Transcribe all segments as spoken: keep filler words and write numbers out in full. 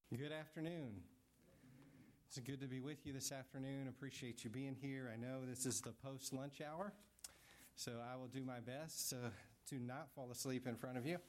Good afternoon. It's good to be with you this afternoon. Appreciate you being here. I know this is the post-lunch hour, so I will do my best uh, to not fall asleep in front of you.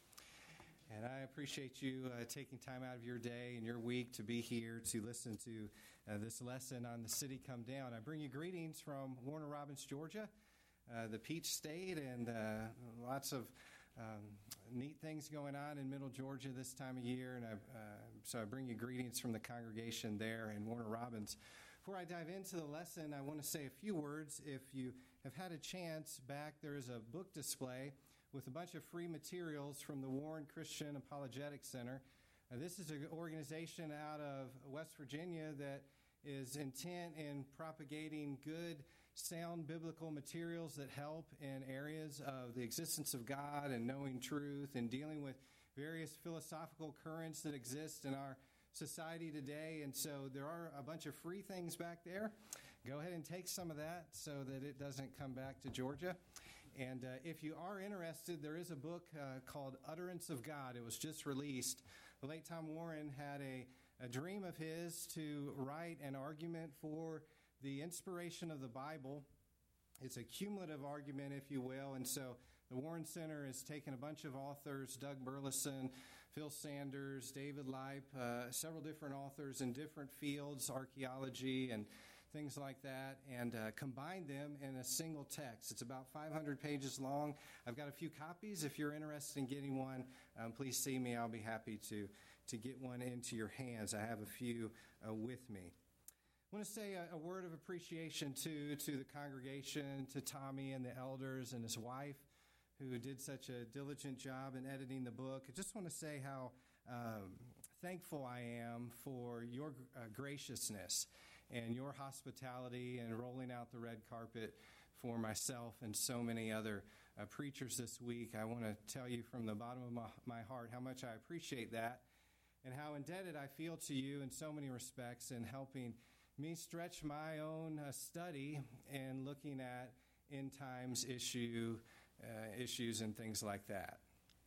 And I appreciate you uh, taking time out of your day and your week to be here to listen to uh, this lesson on the City Come Down. I bring you greetings from Warner Robins, Georgia, uh, the Peach State, and uh, lots of Um, neat things going on in Middle Georgia this time of year, and I, uh, so I bring you greetings from the congregation there in Warner Robins. Before I dive into the lesson, I want to say a few words. If you have had a chance, back there is a book display with a bunch of free materials from the Warren Christian Apologetics Center. Uh, this is an organization out of West Virginia that is intent in propagating good, sound biblical materials that help in areas of the existence of God and knowing truth and dealing with various philosophical currents that exist in our society today. And so there are a bunch of free things back there. Go ahead and take some of that so that it doesn't come back to Georgia. And uh, if you are interested, there is a book uh, called Utterance of God. It was just released. The late Tom Warren had a, a dream of his to write an argument for the inspiration of the Bible. It's a cumulative argument, if you will, and so the Warren Center has taken a bunch of authors, Doug Burleson, Phil Sanders, David Leip, uh, several different authors in different fields, archaeology and things like that, and uh, combined them in a single text. It's about five hundred pages long. I've got a few copies. If you're interested in getting one, um, please see me. I'll be happy to, to get one into your hands. I have a few uh, with me. I want to say a, a word of appreciation to, to the congregation, to Tommy and the elders and his wife, who did such a diligent job in editing the book. I just want to say how um, thankful I am for your uh, graciousness and your hospitality and rolling out the red carpet for myself and so many other uh, preachers this week. I want to tell you from the bottom of my, my heart how much I appreciate that and how indebted I feel to you in so many respects in helping me stretch my own uh, study and looking at end times issue uh, issues and things like that.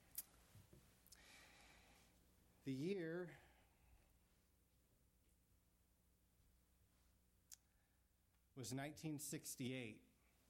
The year was nineteen sixty-eight.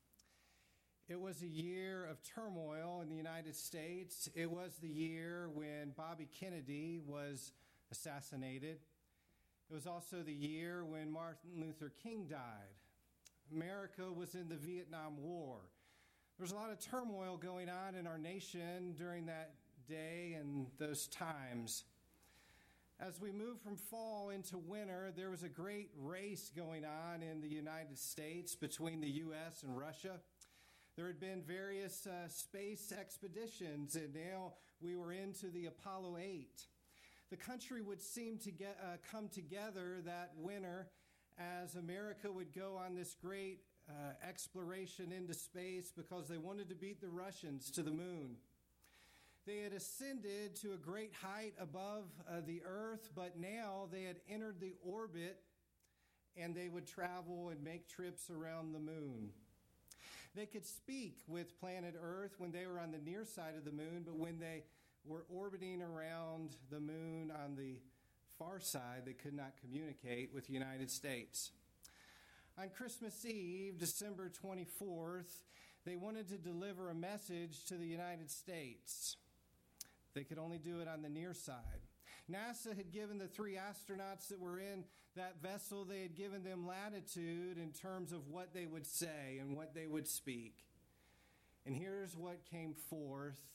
It was a year of turmoil in the United States. It was the year when Bobby Kennedy was assassinated. It was also the year when Martin Luther King died. America was in the Vietnam War. There was a lot of turmoil going on in our nation during that day and those times. As we moved from fall into winter, there was a great race going on in the United States between the U S and Russia. There had been various uh, space expeditions, and now we were into the Apollo eight. The country would seem to get uh, come together that winter as America would go on this great uh, exploration into space because they wanted to beat the Russians to the moon. They had ascended to a great height above uh, the Earth, but now they had entered the orbit and they would travel and make trips around the moon. They could speak with planet Earth when they were on the near side of the moon, but when they were orbiting around the moon on the far side, they could not communicate with the United States. On Christmas Eve, December twenty-fourth, they wanted to deliver a message to the United States. They could only do it on the near side. NASA had given the three astronauts that were in that vessel, they had given them latitude in terms of what they would say and what they would speak. And here's what came forth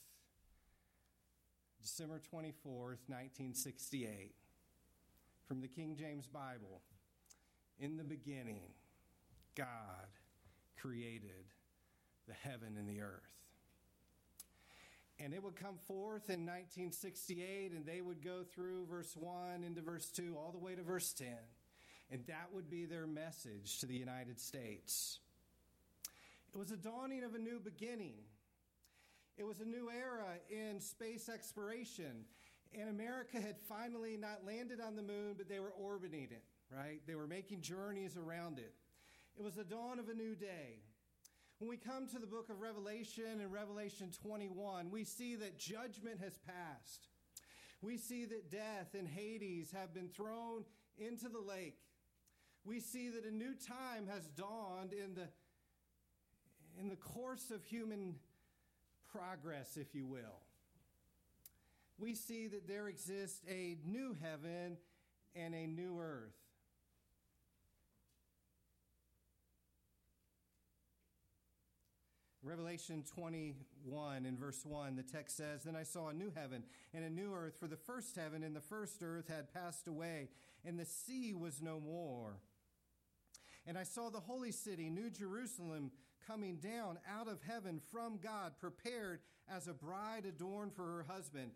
December twenty-fourth, nineteen sixty-eight, from the King James Bible. In the beginning, God created the heaven and the earth. And it would come forth in nineteen sixty-eight, and they would go through verse one into verse two, all the way to verse ten. And that would be their message to the United States. It was a dawning of a new beginning. It was a new era in space exploration. And America had finally not landed on the moon, but they were orbiting it, right? They were making journeys around it. It was the dawn of a new day. When we come to the book of Revelation and Revelation twenty-one, we see that judgment has passed. We see that death and Hades have been thrown into the lake. We see that a new time has dawned in the, in the course of human progress, if you will. We see that there exists a new heaven and a new earth. Revelation twenty-one in verse one, the text says, "Then I saw a new heaven and a new earth, for the first heaven and the first earth had passed away, and the sea was no more. And I saw the holy city, New Jerusalem, coming down out of heaven from God, prepared as a bride adorned for her husband."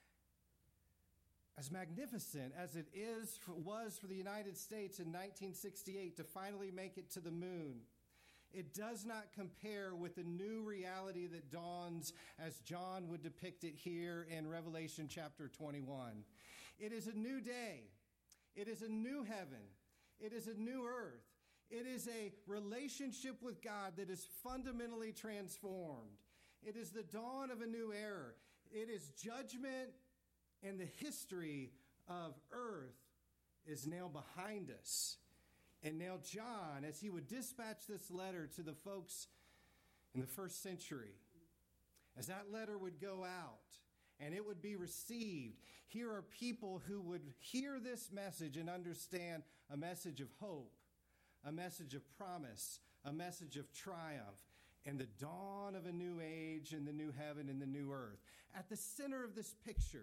As magnificent as it is was for the United States in nineteen sixty-eight to finally make it to the moon, it does not compare with the new reality that dawns as John would depict it here in Revelation chapter twenty-one. It is a new day. It is a new heaven. It is a new earth. It is a relationship with God that is fundamentally transformed. It is the dawn of a new era. It is judgment, and the history of earth is now behind us. And now John, as he would dispatch this letter to the folks in the first century, as that letter would go out and it would be received, here are people who would hear this message and understand a message of hope, a message of promise, a message of triumph, and the dawn of a new age and the new heaven and the new earth. At the center of this picture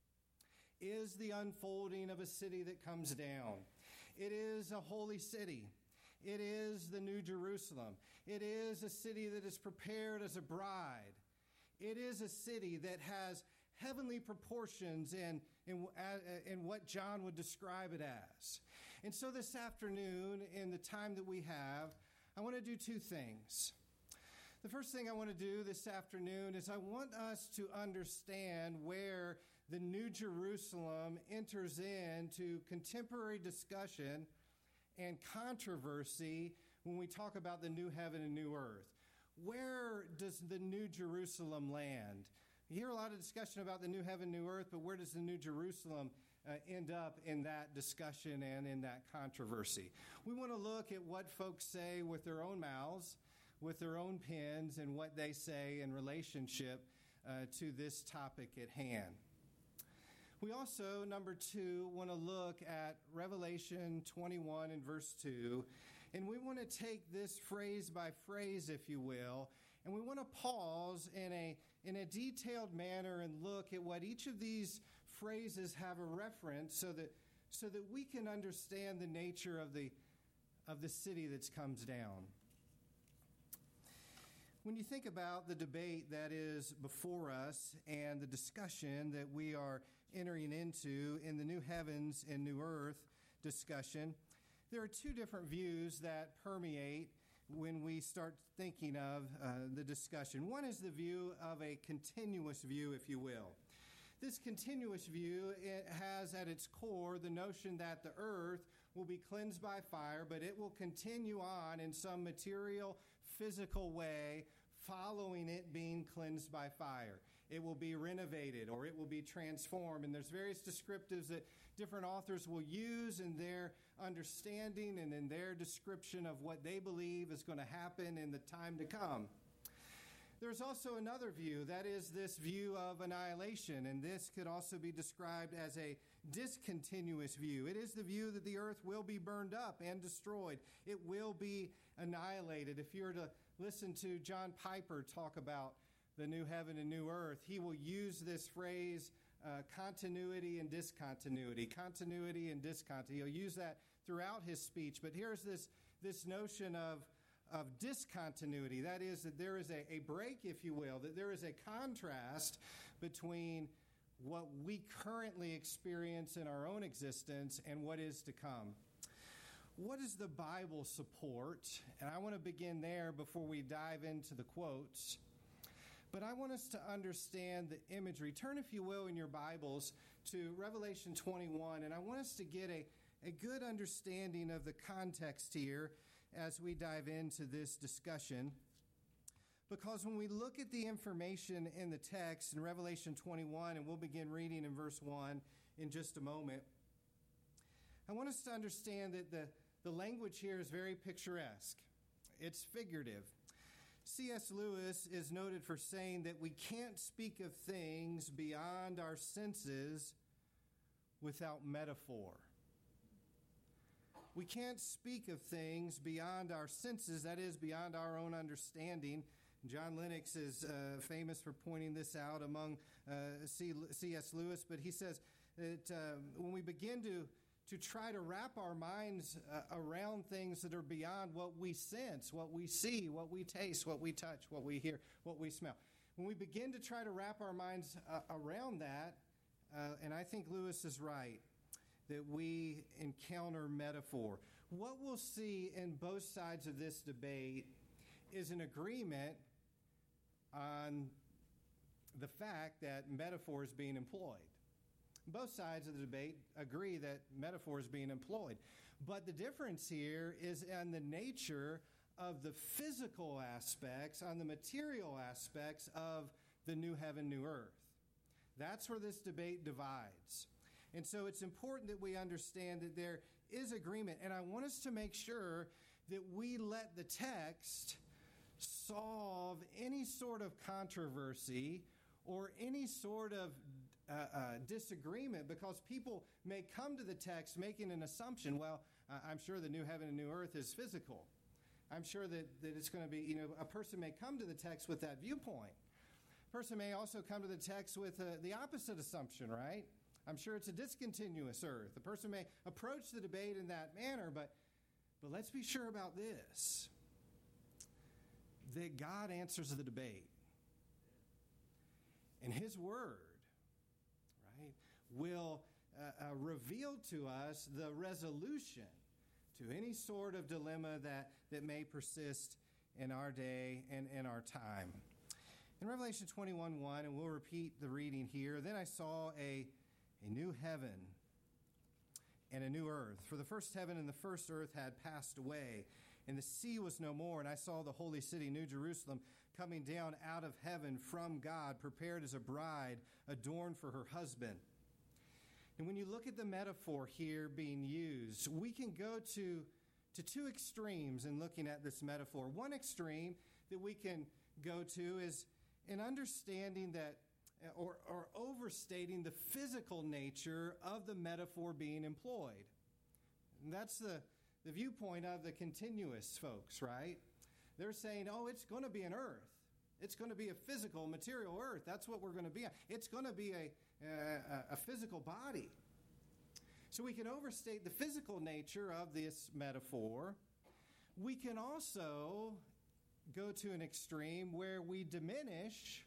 is the unfolding of a city that comes down. It is a holy city. It is the New Jerusalem. It is a city that is prepared as a bride. It is a city that has heavenly proportions in, in, in what John would describe it as. And so this afternoon, in the time that we have, I want to do two things. The first thing I want to do this afternoon is I want us to understand where the New Jerusalem enters into contemporary discussion and controversy when we talk about the new heaven and new earth. Where does the New Jerusalem land? You hear a lot of discussion about the new heaven, new earth, but where does the New Jerusalem uh, end up in that discussion and in that controversy? We want to look at what folks say with their own mouths, with their own pens, and what they say in relationship uh, to this topic at hand. We also, number two, want to look at Revelation twenty-one and verse two, and we want to take this phrase by phrase, if you will, and we want to pause in a in a detailed manner and look at what each of these phrases have a reference, so that so that we can understand the nature of the of the city that comes down. When you think about the debate that is before us and the discussion that we are entering into in the new heavens and new earth discussion, there are two different views that permeate when we start thinking of uh, the discussion. One is the view of a continuous view, if you will. This continuous view, it has at its core the notion that the earth will be cleansed by fire, but it will continue on in some material, physical way following it being cleansed by fire. It will be renovated or it will be transformed. And there's various descriptives that different authors will use in their understanding and in their description of what they believe is going to happen in the time to come. There's also another view, that is this view of annihilation, and this could also be described as a discontinuous view. It is the view that the earth will be burned up and destroyed. It will be annihilated. If you were to listen to John Piper talk about the new heaven and new earth, he will use this phrase, uh, continuity and discontinuity, continuity and discontinuity. He'll use that throughout his speech, but here's this, this notion of of discontinuity. That is, that there is a, a break, if you will, that there is a contrast between what we currently experience in our own existence and what is to come. What does the Bible support? And I want to begin there before we dive into the quotes. But I want us to understand the imagery. Turn, if you will, in your Bibles to Revelation twenty-one, and I want us to get a, a good understanding of the context here as we dive into this discussion. Because when we look at the information in the text in Revelation twenty-one, and we'll begin reading in verse one in just a moment, I want us to understand that the, the language here is very picturesque. It's figurative. C S Lewis is noted for saying that we can't speak of things beyond our senses without metaphor. We can't speak of things beyond our senses, that is, beyond our own understanding. John Lennox is uh, famous for pointing this out among uh, C S Lewis, but he says that uh, when we begin to, to try to wrap our minds uh, around things that are beyond what we sense, what we see, what we taste, what we touch, what we hear, what we smell, when we begin to try to wrap our minds uh, around that, uh, and I think Lewis is right, that we encounter metaphor. What we'll see in both sides of this debate is an agreement on the fact that metaphor is being employed. Both sides of the debate agree that metaphor is being employed. But the difference here is in the nature of the physical aspects, on the material aspects of the new heaven, new earth. That's where this debate divides. And so it's important that we understand that there is agreement. And I want us to make sure that we let the text solve any sort of controversy or any sort of uh, uh, disagreement, because people may come to the text making an assumption, well, uh, I'm sure the new heaven and new earth is physical. I'm sure that, that it's going to be, you know, a person may come to the text with that viewpoint. A person may also come to the text with uh, the opposite assumption, right? I'm sure it's a discontinuous earth. The person may approach the debate in that manner, but, but let's be sure about this, that God answers the debate. And His Word, right, will uh, uh, reveal to us the resolution to any sort of dilemma that, that may persist in our day and in our time. In Revelation twenty-one one, and we'll repeat the reading here, then I saw a, a new heaven and a new earth. For the first heaven and the first earth had passed away, and the sea was no more. And I saw the holy city, New Jerusalem, coming down out of heaven from God, prepared as a bride adorned for her husband. And when you look at the metaphor here being used, we can go to, to two extremes in looking at this metaphor. One extreme that we can go to is in understanding that or, or overstating the physical nature of the metaphor being employed. And that's the, the viewpoint of the continuous folks, right? They're saying, oh, it's going to be an earth. It's going to be a physical, material earth. That's what we're going to be. It's going to be a, a, a physical body. So we can overstate the physical nature of this metaphor. We can also go to an extreme where we diminish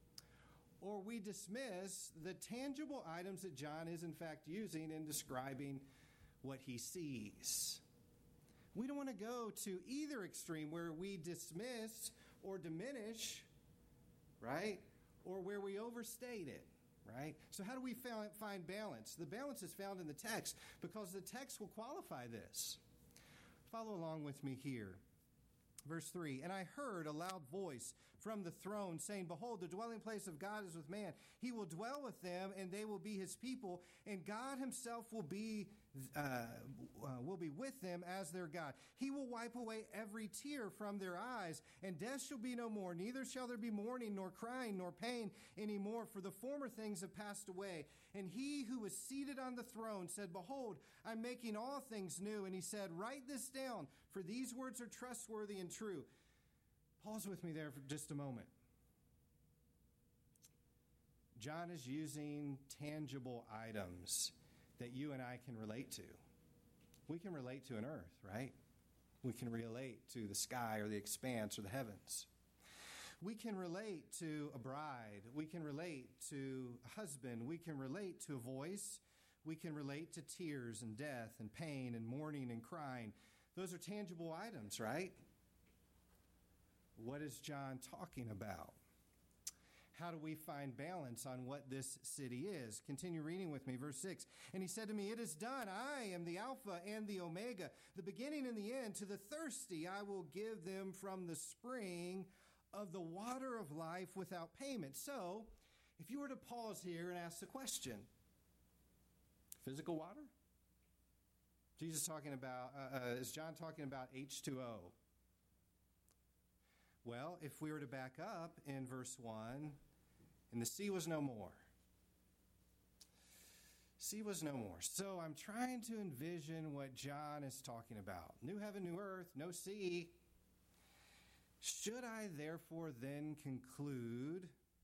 or we dismiss the tangible items that John is in fact using in describing what he sees. We don't want to go to either extreme where we dismiss or diminish, right? Or where we overstate it, right? So how do we find balance? The balance is found in the text, because the text will qualify this. Follow along with me here. Verse three, and I heard a loud voice from the throne saying, behold, the dwelling place of God is with man. He will dwell with them, and they will be his people, and God himself will be uh, uh, will be with them as their God. He will wipe away every tear from their eyes, and death shall be no more. Neither shall there be mourning, nor crying, nor pain anymore, for the former things have passed away. And he who was seated on the throne said, behold, I'm making all things new. And he said, write this down, for these words are trustworthy and true. Pause with me there for just a moment. John is using tangible items that you and I can relate to. We can relate to an earth, right? We can relate to the sky or the expanse or the heavens. We can relate to a bride. We can relate to a husband. We can relate to a voice. We can relate to tears and death and pain and mourning and crying. Those are tangible items, right? What is John talking about? How do we find balance on what this city is? Continue reading with me, verse six. And he said to me, it is done. I am the Alpha and the Omega, the beginning and the end. To the thirsty I will give them from the spring of the water of life without payment. So, if you were to pause here and ask the question, physical water? Jesus talking about, uh, uh, is John talking about H two O? Well, if we were to back up in verse one, and the sea was no more. Sea was no more. So I'm trying to envision what John is talking about. New heaven, new earth, no sea. Should I therefore then conclude,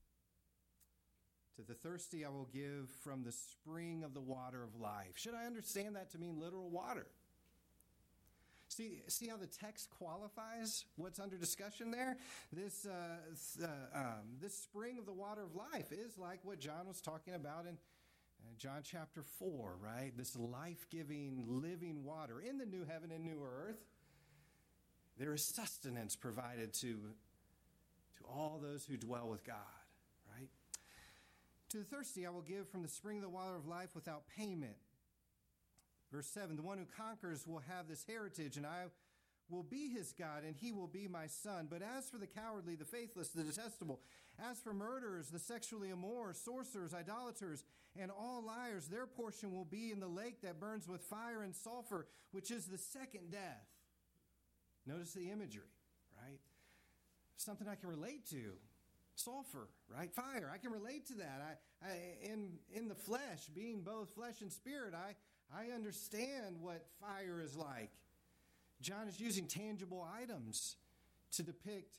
to the thirsty I will give from the spring of the water of life? Should I understand that to mean literal water? See, see how the text qualifies what's under discussion there? This, uh, uh, um, this spring of the water of life is like what John was talking about in uh, John chapter four, right? This life-giving, living water. In the new heaven and new earth, there is sustenance provided to, to all those who dwell with God, right? To the thirsty I will give from the spring of the water of life without payment. Verse seven, the one who conquers will have this heritage, and I will be his God, and he will be my son. But as for the cowardly, the faithless, the detestable, as for murderers, the sexually immoral, sorcerers, idolaters, and all liars, their portion will be in the lake that burns with fire and sulfur, which is the second death. Notice the imagery, right? Something I can relate to. Sulfur, right? Fire. I can relate to that. I, I in in the flesh, being both flesh and spirit, I, I understand what fire is like. John is using tangible items to depict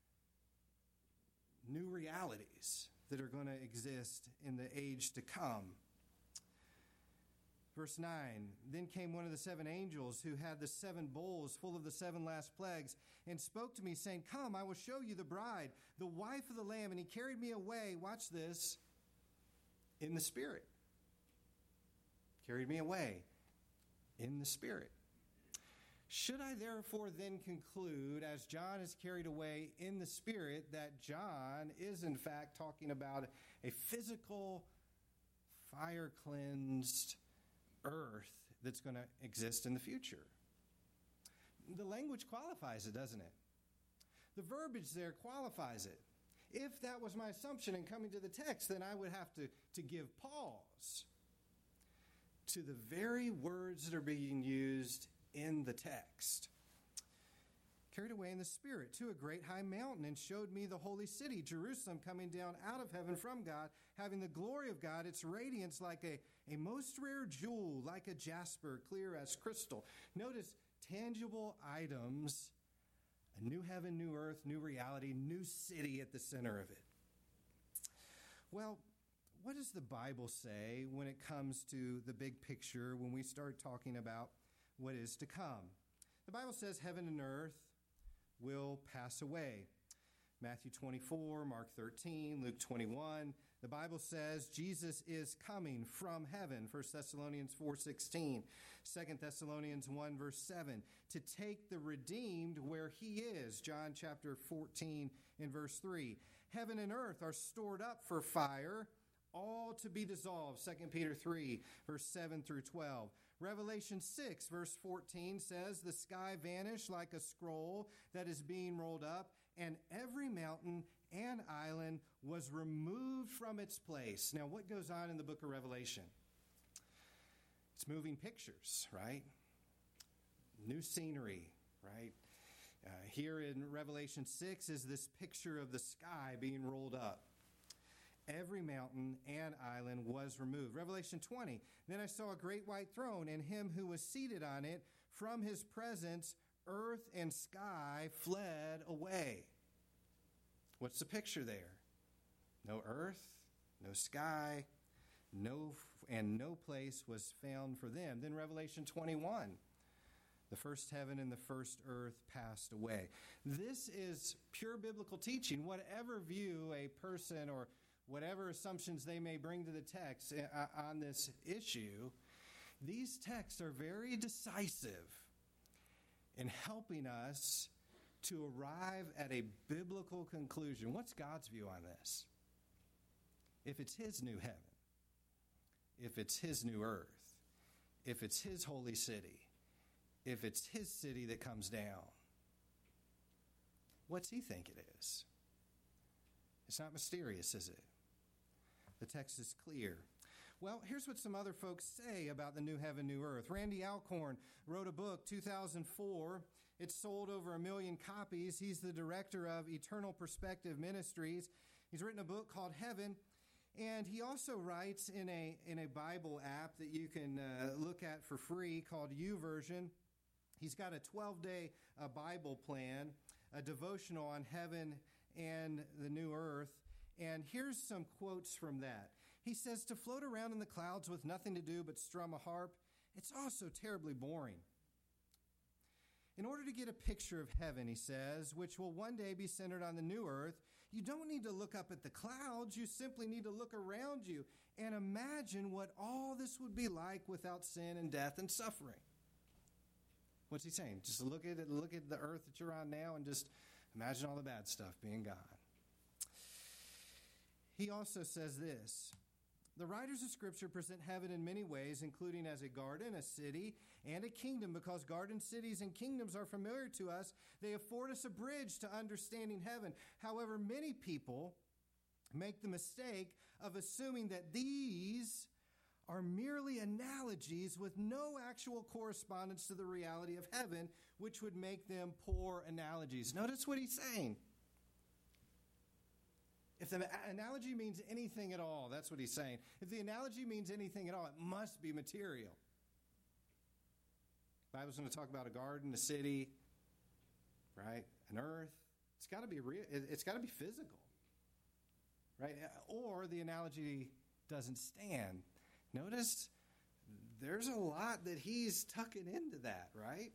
new realities that are going to exist in the age to come. Verse nine, then came one of the seven angels who had the seven bowls full of the seven last plagues and spoke to me, saying, come, I will show you the bride, the wife of the Lamb. And he carried me away, watch this, in the Spirit. Carried me away in the Spirit. Should I therefore then conclude, as John is carried away in the Spirit, that John is in fact talking about a physical, fire-cleansed earth that's going to exist in the future? The language qualifies it, doesn't it? The verbiage there qualifies it. If that was my assumption in coming to the text, then I would have to, to give pause to the very words that are being used in the text. Carried away in the Spirit to a great high mountain, and showed me the holy city, Jerusalem, coming down out of heaven from God, having the glory of God, its radiance like a, a most rare jewel, like a jasper, clear as crystal. Notice tangible items, a new heaven, new earth, new reality, new city at the center of it. Well, what does the Bible say when it comes to the big picture, when we start talking about what is to come? The Bible says heaven and earth will pass away. Matthew twenty-four, Mark thirteen, Luke twenty-one. The Bible says Jesus is coming from heaven, First Thessalonians four sixteen. Second Thessalonians one, verse seven, to take the redeemed where he is, John chapter fourteen and verse three. Heaven and earth are stored up for fire, all to be dissolved, Second Peter three, verse seven through twelve. Revelation six, verse fourteen says, the sky vanished like a scroll that is being rolled up, and every mountain and island was removed from its place. Now, what goes on in the book of Revelation? It's moving pictures, right? New scenery, right? Uh, here in Revelation six is this picture of the sky being rolled up. Every mountain and island was removed. Revelation twenty, then I saw a great white throne, and him who was seated on it. From his presence, earth and sky fled away. What's the picture there? No earth, no sky, no and no place was found for them. Then Revelation twenty-one, the first heaven and the first earth passed away. This is pure biblical teaching. Whatever view a person or whatever assumptions they may bring to the text on this issue, these texts are very decisive in helping us to arrive at a biblical conclusion. What's God's view on this? If it's his new heaven, if it's his new earth, if it's his holy city, if it's his city that comes down, What's he think it is? It's not mysterious, is it? The text is clear. Well, here's what some other folks say about the new heaven, new earth. Randy Alcorn wrote a book, two thousand four. It's sold over a million copies. He's the director of Eternal Perspective Ministries. He's written a book called Heaven, and he also writes in a in a Bible app that you can uh, look at for free called YouVersion. He's got a twelve-day uh, Bible plan, a devotional on heaven and the new earth. And here's some quotes from that. He says, to float around in the clouds with nothing to do but strum a harp, it's also terribly boring. In order to get a picture of heaven, he says, which will one day be centered on the new earth, you don't need to look up at the clouds. You simply need to look around you and imagine what all this would be like without sin and death and suffering. What's he saying? Just look at it, look at the earth that you're on now and just imagine all the bad stuff being gone. He also says this. The writers of Scripture present heaven in many ways, including as a garden, a city, and a kingdom, because gardens, cities, and kingdoms are familiar to us. They afford us a bridge to understanding heaven. However, many people make the mistake of assuming that these are merely analogies with no actual correspondence to the reality of heaven, which would make them poor analogies. Notice what he's saying. If the analogy means anything at all, that's what he's saying. If the analogy means anything at all, it must be material. The Bible's going to talk about a garden, a city, right? An earth. It's got to be real. It's got to be physical, right? Or the analogy doesn't stand. Notice there's a lot that he's tucking into that, right?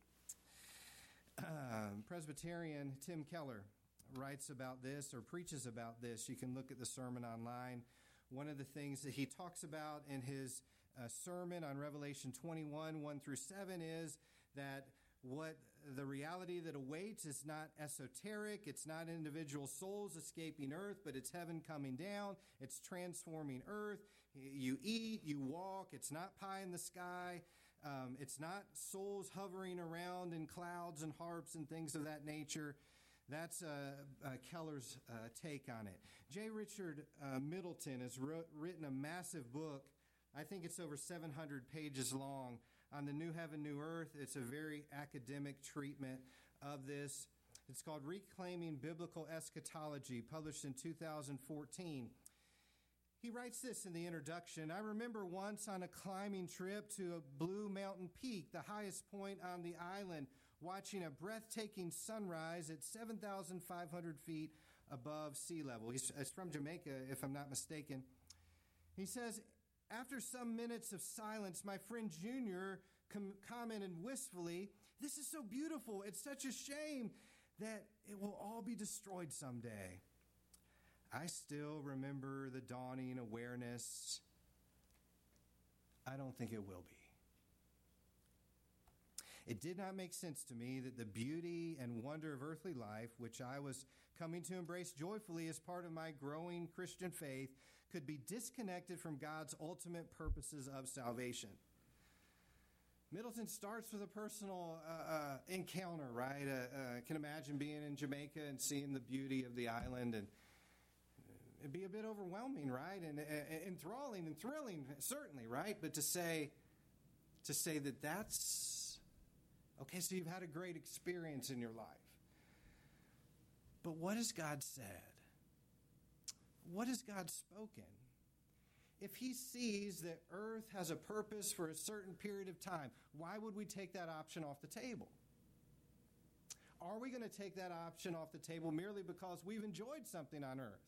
Um, Presbyterian Tim Keller writes about this or preaches about this. You can look at the sermon online. One of the things that he talks about in his uh, sermon on Revelation twenty-one, one through seven is that what the reality that awaits is not esoteric. It's not individual souls escaping earth, but it's heaven coming down. It's transforming earth. You eat, you walk. It's not pie in the sky. Um, it's not souls hovering around in clouds and harps and things of that nature. That's uh, uh, Keller's uh, take on it. J. Richard uh, Middleton has wrote, written a massive book. I think it's over seven hundred pages long on the new heaven, new earth. It's a very academic treatment of this. It's called Reclaiming Biblical Eschatology, published in two thousand fourteen. He writes this in the introduction. I remember once on a climbing trip to a Blue Mountain Peak, the highest point on the island, watching a breathtaking sunrise at seven thousand five hundred feet above sea level. He's, he's from Jamaica, if I'm not mistaken. He says, after some minutes of silence, my friend Junior com- commented wistfully, this is so beautiful. It's such a shame that it will all be destroyed someday. I still remember the dawning awareness. I don't think it will be. It did not make sense to me that the beauty and wonder of earthly life, which I was coming to embrace joyfully as part of my growing Christian faith, could be disconnected from God's ultimate purposes of salvation. Middleton starts with a personal uh, uh, encounter, right? Uh, uh, can imagine being in Jamaica and seeing the beauty of the island, and it'd be a bit overwhelming, right? And, and enthralling and thrilling, certainly, right? But to say, to say that that's okay, so you've had a great experience in your life. But what has God said? What has God spoken? If he sees that earth has a purpose for a certain period of time, why would we take that option off the table? Are we going to take that option off the table merely because we've enjoyed something on earth?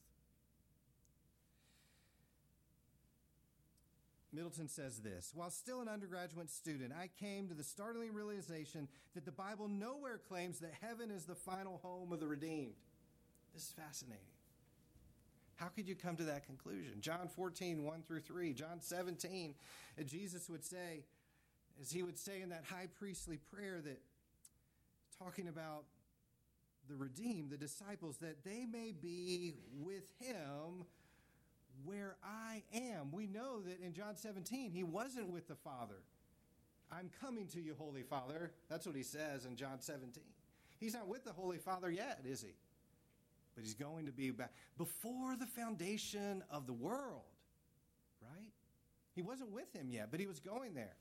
Middleton says this, while still an undergraduate student, I came to the startling realization that the Bible nowhere claims that heaven is the final home of the redeemed. This is fascinating. How could you come to that conclusion? John fourteen, one through three, John seventeen, Jesus would say, as he would say in that high priestly prayer, that talking about the redeemed, the disciples, that they may be with him where I am. We know that in John seventeen, he wasn't with the Father. I'm coming to you, Holy Father. That's what he says in John seventeen. He's not with the Holy Father yet, is he? But he's going to be back before the foundation of the world, right? He wasn't with him yet, but he was going there.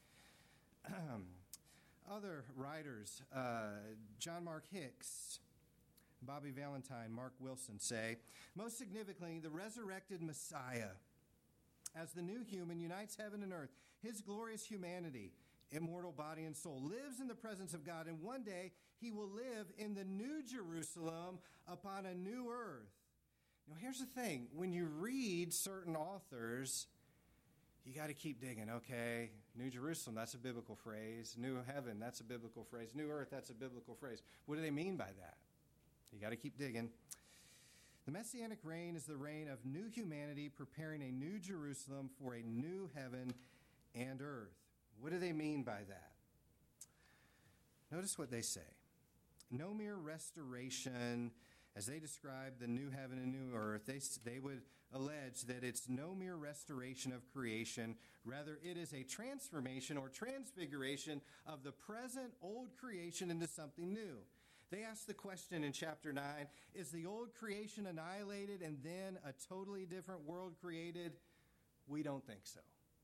Other writers, uh, John Mark Hicks, Bobby Valentine, Mark Wilson say, most significantly, the resurrected Messiah, as the new human, unites heaven and earth. His glorious humanity, immortal body and soul, lives in the presence of God, and one day he will live in the new Jerusalem upon a new earth. Now, here's the thing. When you read certain authors, you got to keep digging. Okay, New Jerusalem, that's a biblical phrase. New heaven, that's a biblical phrase. New earth, that's a biblical phrase. What do they mean by that? You got to keep digging. The Messianic reign is the reign of new humanity preparing a new Jerusalem for a new heaven and earth. What do they mean by that? Notice what they say. No mere restoration, as they describe the new heaven and new earth, they, they would allege that it's no mere restoration of creation. Rather, it is a transformation or transfiguration of the present old creation into something new. They ask the question in chapter nine, is the old creation annihilated and then a totally different world created? We don't think so.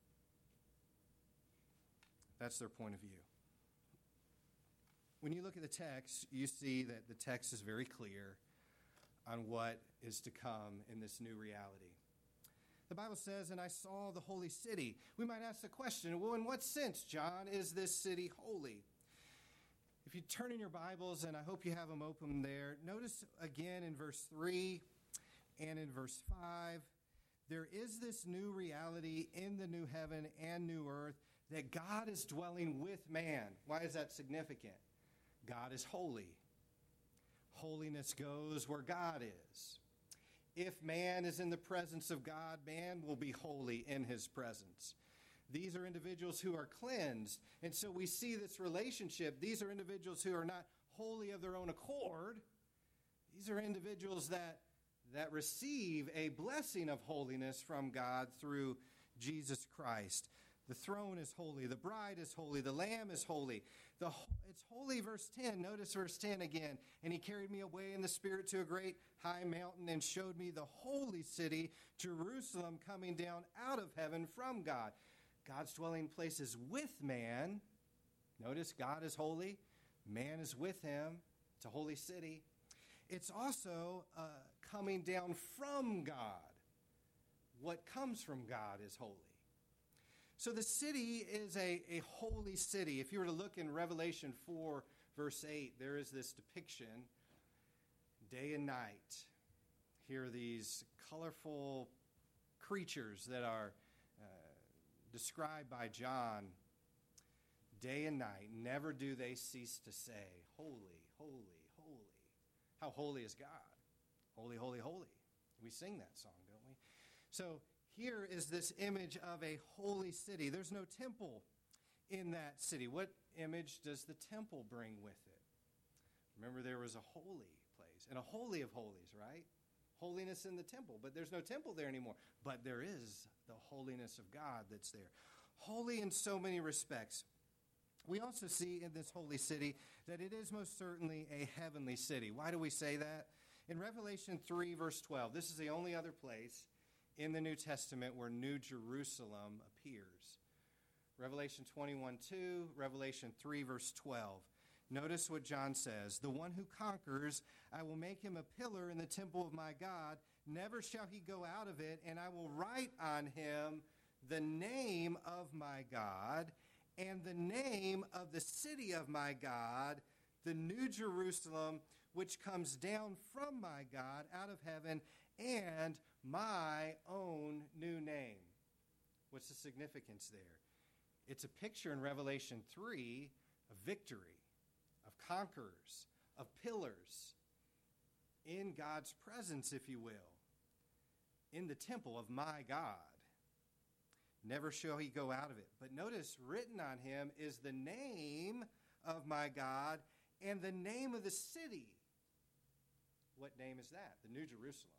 That's their point of view. When you look at the text, you see that the text is very clear on what is to come in this new reality. The Bible says, and I saw the holy city. We might ask the question, well, in what sense, John, is this city holy? If you turn in your Bibles, and I hope you have them open there, notice again in verse three and in verse five, there is this new reality in the new heaven and new earth that God is dwelling with man. Why is that significant? God is holy. Holiness goes where God is. If man is in the presence of God, man will be holy in his presence. These are individuals who are cleansed. And so we see this relationship. These are individuals who are not holy of their own accord. These are individuals that, that receive a blessing of holiness from God through Jesus Christ. The throne is holy. The bride is holy. The lamb is holy. The, it's holy, verse ten. Notice verse ten again. And he carried me away in the spirit to a great high mountain and showed me the holy city, Jerusalem, coming down out of heaven from God. God's dwelling place is with man. Notice God is holy. Man is with him. It's a holy city. It's also uh, coming down from God. What comes from God is holy. So the city is a, a holy city. If you were to look in Revelation four, verse eight, there is this depiction, day and night. Here are these colorful creatures that are uh, described by John. Day and night, never do they cease to say, holy, holy, holy. How holy is God? Holy, holy, holy. We sing that song, don't we? So here is this image of a holy city. There's no temple in that city. What image does the temple bring with it? Remember, there was a holy place and a holy of holies, right? Holiness in the temple. But there's no temple there anymore. But there is the holiness of God that's there. Holy in so many respects. We also see in this holy city that it is most certainly a heavenly city. Why do we say that? In Revelation three, verse twelve, this is the only other place in the New Testament where New Jerusalem appears. Revelation twenty-one two, Revelation three, verse twelve. Notice what John says. The one who conquers, I will make him a pillar in the temple of my God. Never shall he go out of it, and I will write on him the name of my God and the name of the city of my God, the New Jerusalem, which comes down from my God out of heaven, and my own new name. What's the significance there? It's a picture in Revelation three of victory, of conquerors, of pillars in God's presence, if you will, in the temple of my God. Never shall he go out of it. But notice, written on him is the name of my God and the name of the city. What name is that? The New Jerusalem.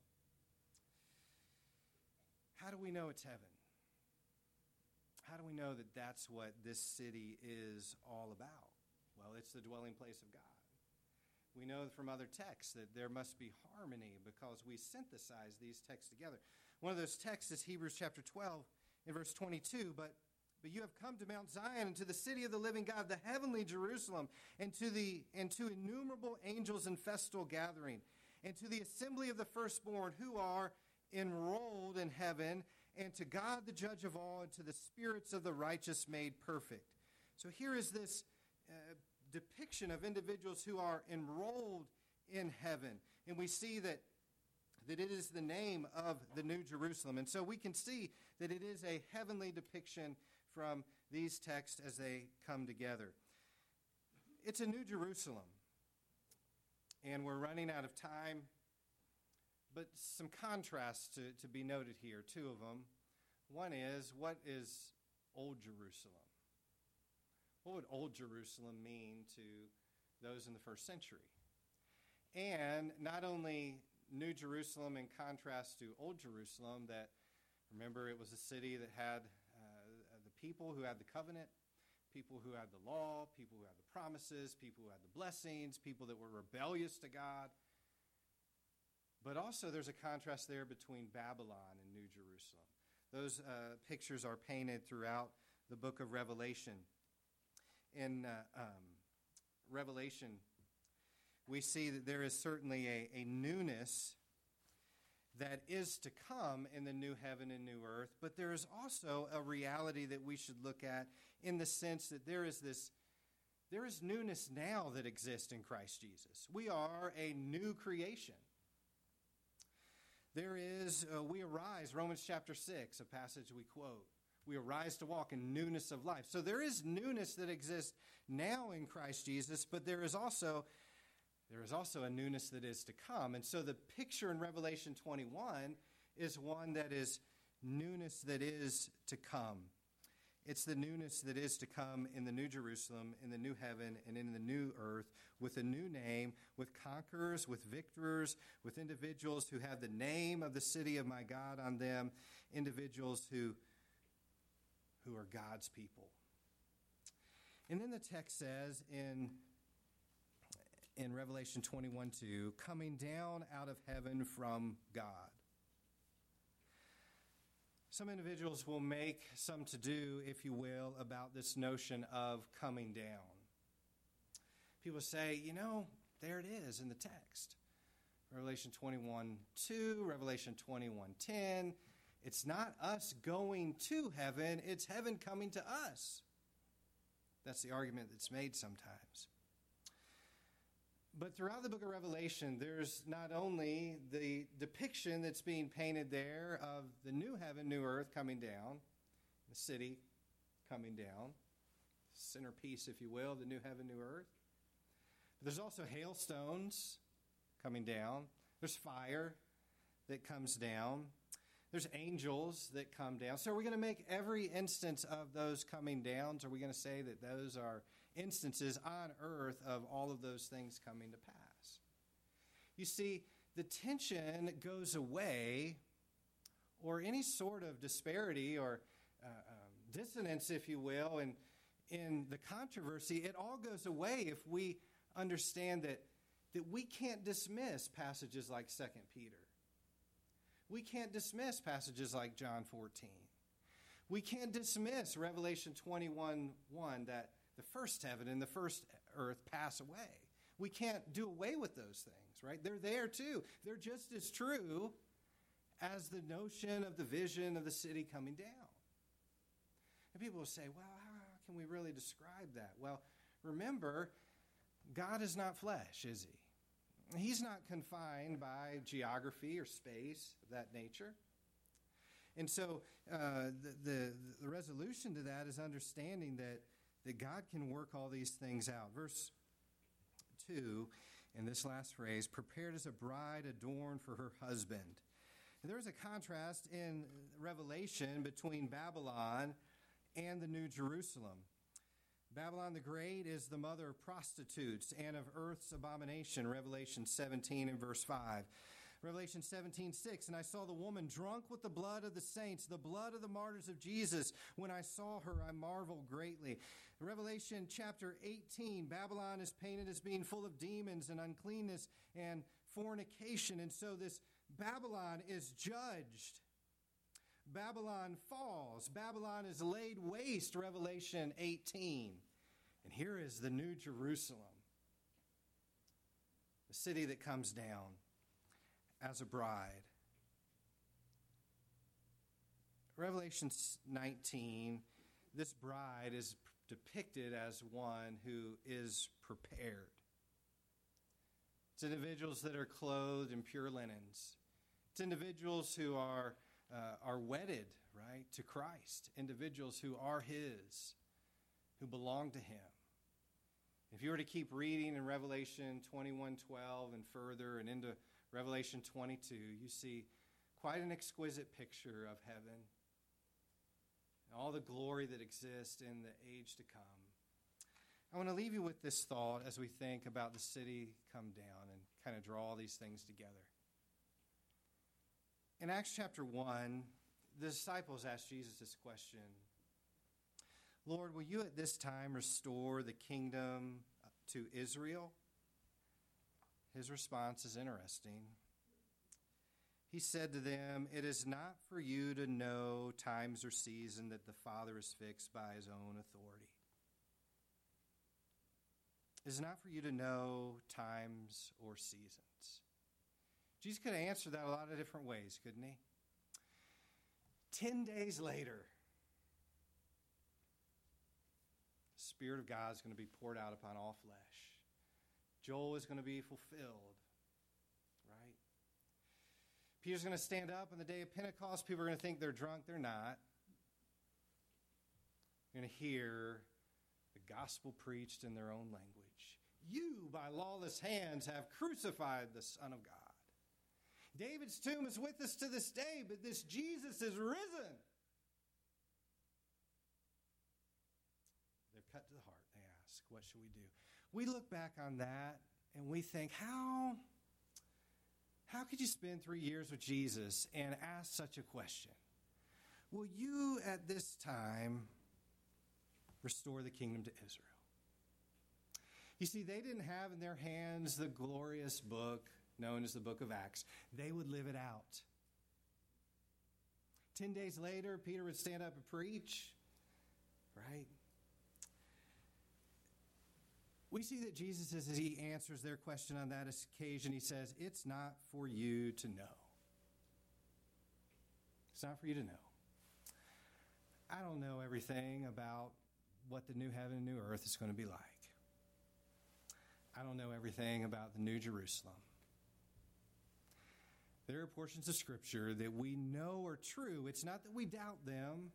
How do we know it's heaven? How do we know that that's what this city is all about? Well, it's the dwelling place of God. We know from other texts that there must be harmony because we synthesize these texts together. One of those texts is Hebrews chapter twelve in verse twenty-two, but But you have come to Mount Zion and to the city of the living God, the heavenly Jerusalem, and to the and to innumerable angels in festal gathering, and to the assembly of the firstborn who are enrolled in heaven, and to God the judge of all, and to the spirits of the righteous made perfect. So here is this uh, depiction of individuals who are enrolled in heaven, and we see that that it is the name of the New Jerusalem. And so we can see that it is a heavenly depiction from these texts as they come together. It's a New Jerusalem, and we're running out of time, but some contrasts to, to be noted here, two of them. One is, what is Old Jerusalem? What would Old Jerusalem mean to those in the first century? And not only New Jerusalem in contrast to Old Jerusalem, that, remember, it was a city that had people who had the covenant, people who had the law, people who had the promises, people who had the blessings, people that were rebellious to God. But also there's a contrast there between Babylon and New Jerusalem. Those uh, pictures are painted throughout the book of Revelation. In uh, um, Revelation, we see that there is certainly a, a newness that is to come in the new heaven and new earth, but there is also a reality that we should look at in the sense that there is this, there is newness now that exists in Christ Jesus. We are a new creation. There is, uh, we arise, Romans chapter six, a passage we quote. We arise to walk in newness of life. So there is newness that exists now in Christ Jesus, but there is also There is also a newness that is to come. And so the picture in Revelation twenty-one is one that is newness that is to come. It's the newness that is to come in the New Jerusalem, in the new heaven, and in the new earth, with a new name, with conquerors, with victors, with individuals who have the name of the city of my God on them, individuals who, who are God's people. And then the text says in in Revelation twenty-one two, coming down out of heaven from God. Some individuals will make some to-do, if you will, about this notion of coming down. People say, you know, there it is in the text. Revelation twenty-one two, Revelation twenty-one ten. It's not us going to heaven, it's heaven coming to us. That's the argument that's made sometimes. But throughout the book of Revelation, there's not only the depiction that's being painted there of the new heaven, new earth coming down, the city coming down, centerpiece, if you will, the new heaven, new earth. But there's also hailstones coming down. There's fire that comes down. There's angels that come down. So are we going to make every instance of those coming downs? Are we going to say that those are instances on earth of all of those things coming to pass? You see, the tension goes away, or any sort of disparity or uh, um, dissonance, if you will, in, in the controversy. It all goes away if we understand that, that we can't dismiss passages like Second Peter. We can't dismiss passages like John fourteen. We can't dismiss Revelation twenty-one one, that the first heaven and the first earth pass away. We can't do away with those things, right? They're there too. They're just as true as the notion of the vision of the city coming down. And people will say, well, how can we really describe that? Well, remember, God is not flesh, is he? He's not confined by geography or space of that nature. And so uh, the, the, the resolution to that is understanding that, that God can work all these things out. Verse two, in this last phrase, prepared as a bride adorned for her husband. And there is a contrast in Revelation between Babylon and the New Jerusalem. Babylon the Great is the mother of prostitutes and of earth's abomination, Revelation seventeen and verse five. Revelation seventeen six, and I saw the woman drunk with the blood of the saints, the blood of the martyrs of Jesus. When I saw her, I marveled greatly. Revelation chapter eighteen, Babylon is painted as being full of demons and uncleanness and fornication. And so this Babylon is judged. Babylon falls. Babylon is laid waste, Revelation eighteen. And here is the New Jerusalem, the city that comes down as a bride. Revelation nineteen, this bride is depicted as one who is prepared. It's individuals that are clothed in pure linens. It's individuals who are uh, are wedded, right, to Christ. Individuals who are His, who belong to Him. If you were to keep reading in Revelation twenty-one twelve and further and into Revelation twenty-two, you see quite an exquisite picture of heaven and all the glory that exists in the age to come. I want to leave you with this thought as we think about the city come down and kind of draw all these things together. In Acts chapter one, the disciples asked Jesus this question: Lord, will you at this time restore the kingdom to Israel? His response is interesting. He said to them, it is not for you to know times or season that the Father is fixed by His own authority. It is not for you to know times or seasons. Jesus could have answered that a lot of different ways, couldn't He? Ten days later, the Spirit of God is going to be poured out upon all flesh. Joel is going to be fulfilled, right? Peter's going to stand up on the day of Pentecost. People are going to think they're drunk. They're not. You're going to hear the gospel preached in their own language. You, by lawless hands, have crucified the Son of God. David's tomb is with us to this day, but this Jesus is risen. They're cut to the heart. They ask, what should we do? We look back on that and we think, how, how could you spend three years with Jesus and ask such a question? Will you at this time restore the kingdom to Israel? You see, they didn't have in their hands the glorious book known as the book of Acts. They would live it out. Ten days later, Peter would stand up and preach, right? We see that Jesus, as he answers their question on that occasion, he says, it's not for you to know. It's not for you to know. I don't know everything about what the new heaven and new earth is going to be like. I don't know everything about the New Jerusalem. There are portions of Scripture that we know are true. It's not that we doubt them.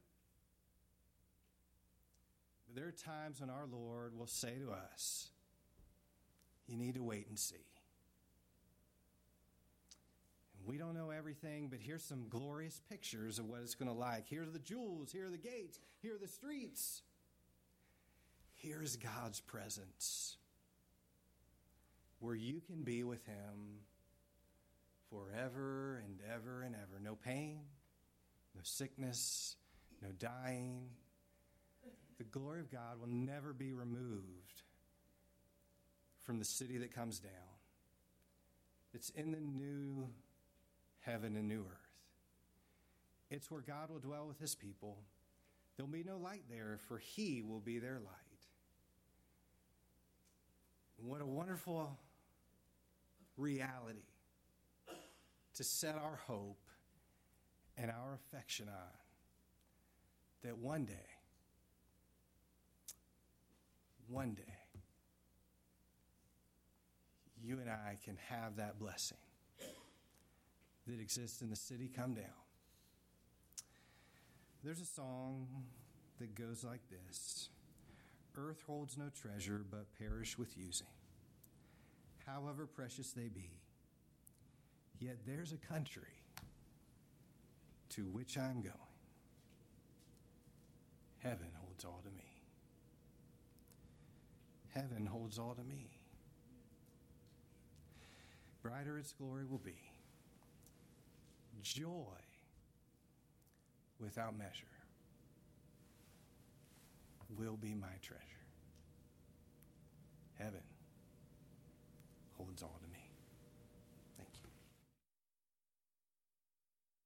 But there are times when our Lord will say to us, you need to wait and see. And we don't know everything, but here's some glorious pictures of what it's going to like. Here are the jewels. Here are the gates. Here are the streets. Here is God's presence, where you can be with Him forever and ever and ever. No pain, no sickness, no dying. The glory of God will never be removed from the city that comes down. It's in the new heaven and new earth. It's where God will dwell with His people. There'll be no light there, for He will be their light. What a wonderful reality to set our hope and our affection on, that one day, one day, you and I can have that blessing that exists in the city come down. There's a song that goes like this: earth holds no treasure but perish with using, however precious they be. Yet there's a country to which I'm going. Heaven holds all to me. Heaven holds all to me. Brighter its glory will be joy without measure will be my treasure. Heaven holds all to